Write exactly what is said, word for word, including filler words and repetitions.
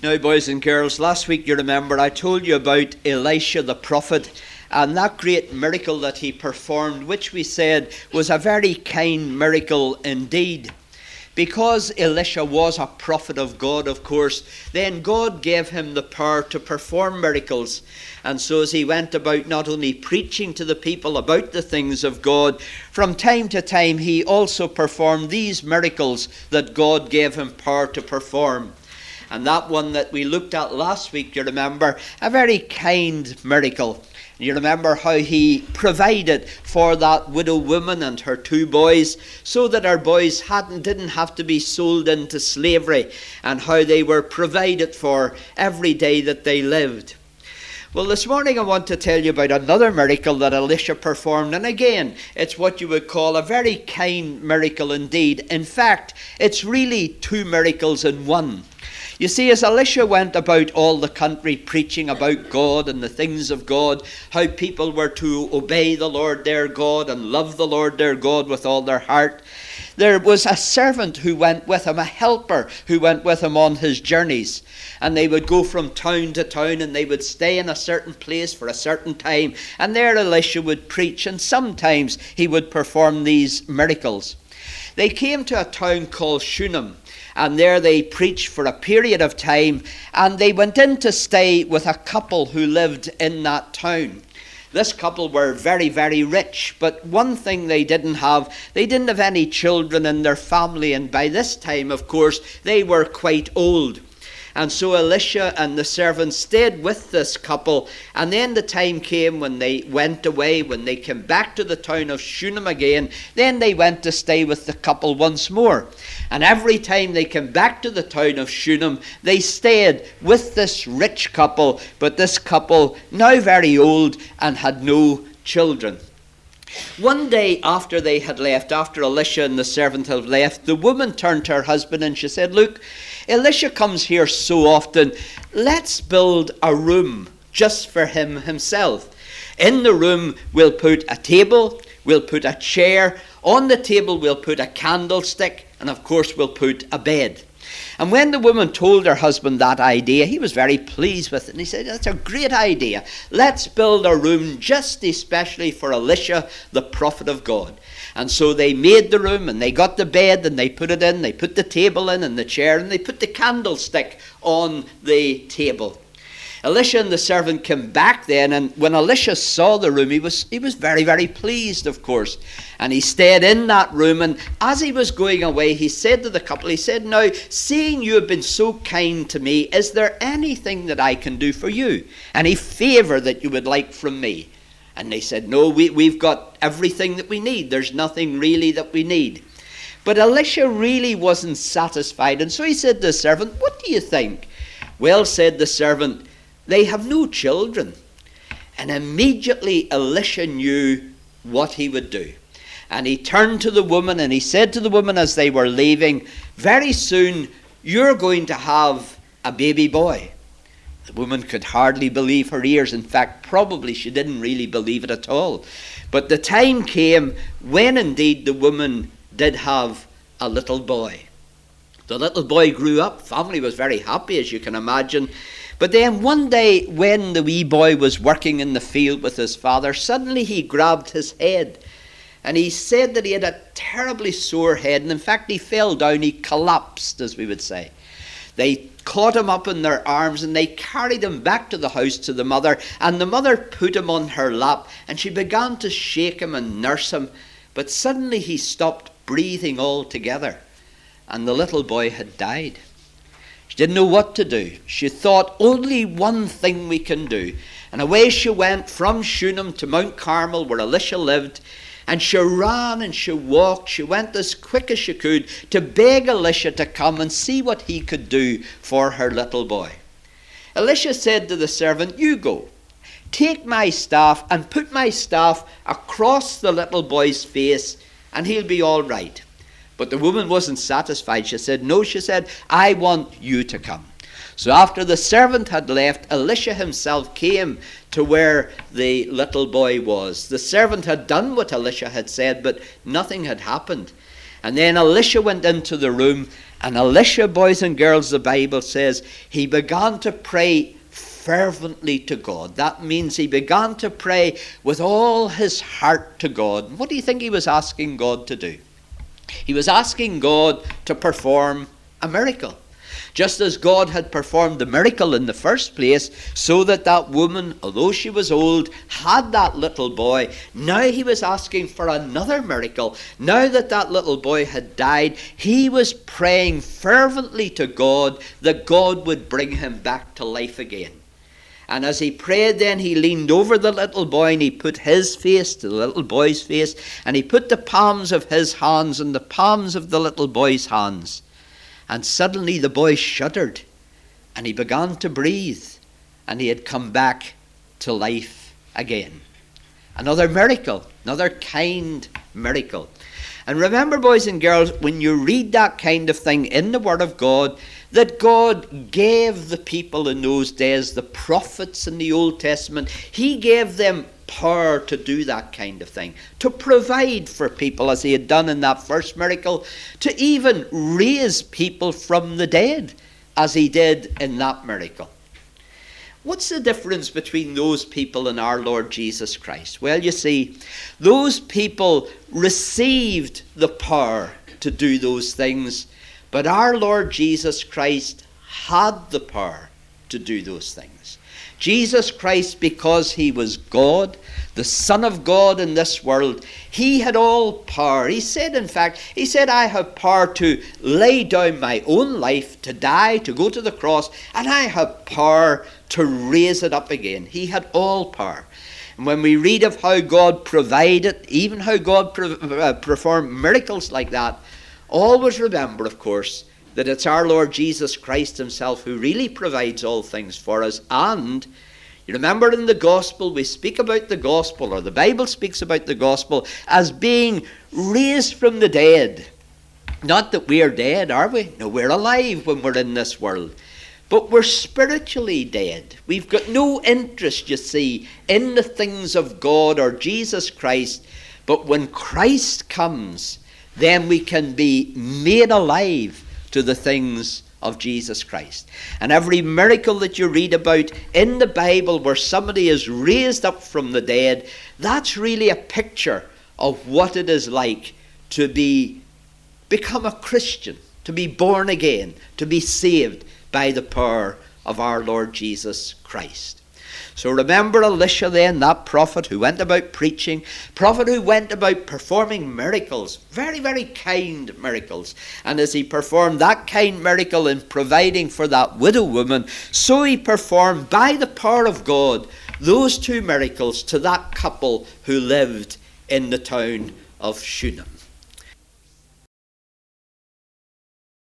Now, boys and girls, last week you remember I told you about Elisha the prophet and that great miracle that he performed, which we said was a very kind miracle indeed. Because Elisha was a prophet of God, of course, then God gave him the power to perform miracles. And so as he went about not only preaching to the people about the things of God, from time to time he also performed these miracles that God gave him power to perform. And that one that we looked at last week, you remember, a very kind miracle. You remember how he provided for that widow woman and her two boys so that her boys hadn't, didn't have to be sold into slavery, and how they were provided for every day that they lived. Well, this morning I want to tell you about another miracle that Elisha performed. And again, it's what you would call a very kind miracle indeed. In fact, it's really two miracles in one. You see, as Elisha went about all the country preaching about God and the things of God, how people were to obey the Lord their God and love the Lord their God with all their heart, there was a servant who went with him, a helper who went with him on his journeys. And they would go from town to town, and they would stay in a certain place for a certain time. And there Elisha would preach, and sometimes he would perform these miracles. They came to a town called Shunem, and there they preached for a period of time, and they went in to stay with a couple who lived in that town. This couple were very, very rich, but one thing they didn't have, they didn't have any children in their family, and by this time, of course, they were quite old. And so Elisha and the servant stayed with this couple, and then the time came when they went away, when they came back to the town of Shunem again, then they went to stay with the couple once more. And every time they came back to the town of Shunem, they stayed with this rich couple, but this couple now very old and had no children. One day after they had left, after Elisha and the servant had left, the woman turned to her husband and she said, "Look, Elisha comes here so often. Let's build a room just for him himself. In the room we'll put a table, we'll put a chair. On the table we'll put a candlestick, and of course we'll put a bed." And when the woman told her husband that idea, he was very pleased with it. And he said, "That's a great idea. Let's build a room just especially for Elisha, the prophet of God." And so they made the room, and they got the bed, and they put it in. They put the table in and the chair, and they put the candlestick on the table. Elisha and the servant came back then, and when Elisha saw the room, he was he was very, very pleased, of course. And he stayed in that room, and as he was going away, he said to the couple, he said, "Now, seeing you have been so kind to me, is there anything that I can do for you? Any favour that you would like from me?" And they said, "No, we, we've got everything that we need. There's nothing really that we need." But Elisha really wasn't satisfied, and so he said to the servant, "What do you think?" "Well," said the servant, "they have no children." And immediately Elisha knew what he would do. And he turned to the woman and he said to the woman as they were leaving, "Very soon you're going to have a baby boy." The woman could hardly believe her ears. In fact, probably she didn't really believe it at all. But the time came when indeed the woman did have a little boy. The little boy grew up. Family was very happy, as you can imagine. But then one day when the wee boy was working in the field with his father, suddenly he grabbed his head. And he said that he had a terribly sore head. And in fact, he fell down. He collapsed, as we would say. They caught him up in their arms and they carried him back to the house to the mother. And the mother put him on her lap and she began to shake him and nurse him. But suddenly he stopped breathing altogether. And the little boy had died. She didn't know what to do. She thought, only one thing we can do. And away she went from Shunem to Mount Carmel, where Elisha lived. And she ran and she walked. She went as quick as she could to beg Elisha to come and see what he could do for her little boy. Elisha said to the servant, "You go. Take my staff and put my staff across the little boy's face, and he'll be all right." But the woman wasn't satisfied. She said, "No," she said, "I want you to come." So after the servant had left, Elisha himself came to where the little boy was. The servant had done what Elisha had said, but nothing had happened. And then Elisha went into the room, And Elisha, boys and girls, the Bible says, he began to pray fervently to God. That means he began to pray with all his heart to God. What do you think he was asking God to do? He was asking God to perform a miracle. Just as God had performed the miracle in the first place, so that that woman, although she was old, had that little boy. Now he was asking for another miracle. Now that that little boy had died, he was praying fervently to God that God would bring him back to life again. And as he prayed then, he leaned over the little boy and he put his face to the little boy's face, and he put the palms of his hands in the palms of the little boy's hands. And suddenly the boy shuddered and he began to breathe, and he had come back to life again. Another miracle, another kind miracle. And remember, boys and girls, when you read that kind of thing in the Word of God, that God gave the people in those days, the prophets in the Old Testament, he gave them power to do that kind of thing, to provide for people as he had done in that first miracle, to even raise people from the dead as he did in that miracle. What's the difference between those people and our Lord Jesus Christ? Well, you see, those people received the power to do those things, but our Lord Jesus Christ had the power to do those things. Jesus Christ, because he was God, the Son of God in this world, he had all power. He said, in fact, he said, I have power to lay down my own life, to die, to go to the cross, and I have power to raise it up again. He had all power. And when we read of how God provided, even how God pro- uh, performed miracles like that, always remember, of course, that it's our Lord Jesus Christ himself who really provides all things for us. And you remember in the gospel, we speak about the gospel, or the Bible speaks about the gospel, as being raised from the dead. Not that we are dead, are we? No, we're alive when we're in this world. But we're spiritually dead. We've got no interest, you see, in the things of God or Jesus Christ. But when Christ comes, then we can be made alive to the things of Jesus Christ. And every miracle that you read about in the Bible where somebody is raised up from the dead, that's really a picture of what it is like to be become a Christian, to be born again, to be saved by the power of our Lord Jesus Christ. So remember Elisha then, that prophet who went about preaching, prophet who went about performing miracles, very, very kind miracles. And as he performed that kind miracle in providing for that widow woman, so he performed by the power of God those two miracles to that couple who lived in the town of Shunem.